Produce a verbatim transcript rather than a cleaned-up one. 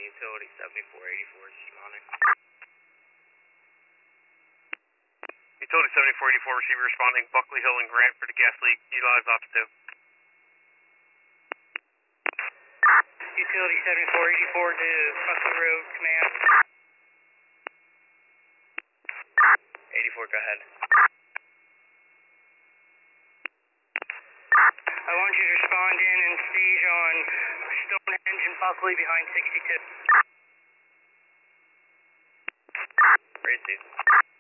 Utility seventy-four eighty-four is responding. Utility seventy-four eighty-four, receiver responding. Buckley Hill and Grant for the gas leak. Utilize ops two. Utility seventy-four eighty-four to Buckley Road, command. eighty-four, go ahead. I want you to respond in and stage on Stonehenge and Buckley behind sixty-two. Receive.